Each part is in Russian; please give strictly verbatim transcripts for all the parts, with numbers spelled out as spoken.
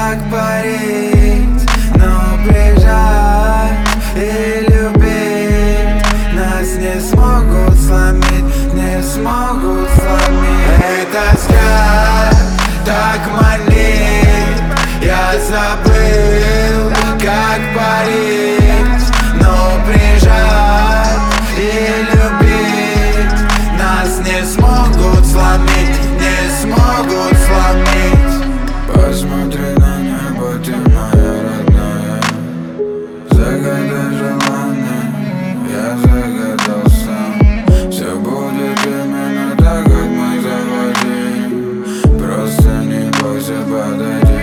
как парить, но приезжать и любить нас не смогут сломить, не смогут сломить. Эта тоска так манит, я забыл, как парить, но приезжать и любить нас не смогут сломить, не смогут сломить. Посмотри на небо, ты моя родная, загадай желание, я загадал сам. Все будет именно так, как мы захотим, просто не бойся, подойди,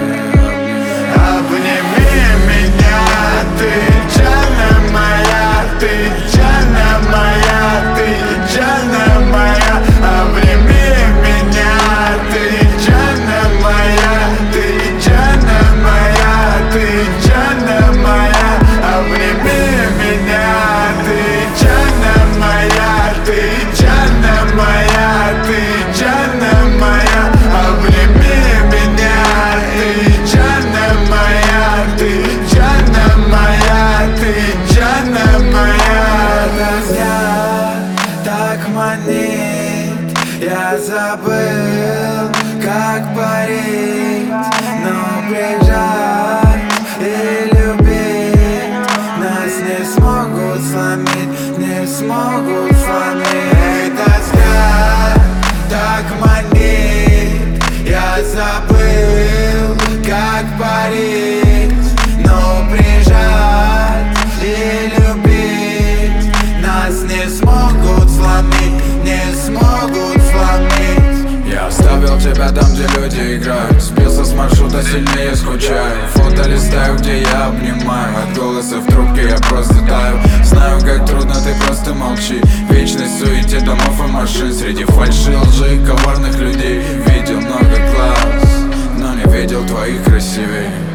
обними меня, ты Джанна моя, ты Джанна моя, ты Джанна моя. Обними меня, ты Джанна моя, ты Джанна моя, ты Джанна моя. Обними меня, ты Джанна моя, ты Джанна моя, ты Джанна моя. Обними меня, ты Джанна моя, ты Джанна моя, ты Джанна моя. Тоска так манит, я забыл, как парить, но приезжать и любить нас не смогут сломить, не смогут сломить. Тоска так манит, я забыл, как парить, но приезжать и любить нас не смогут сломить, не смогут сломить. Я оставил тебя там, где люди играют, сбился с маршрута, сильнее скучаю. Фото листаю, где я обнимаю, от голоса в трубке я просто таю. Знаю, как трудно, ты просто молчи. В вечной суете домов и машин, среди фальши, лжи и коварных людей. Видел много глаз, но не видел твоих красивей.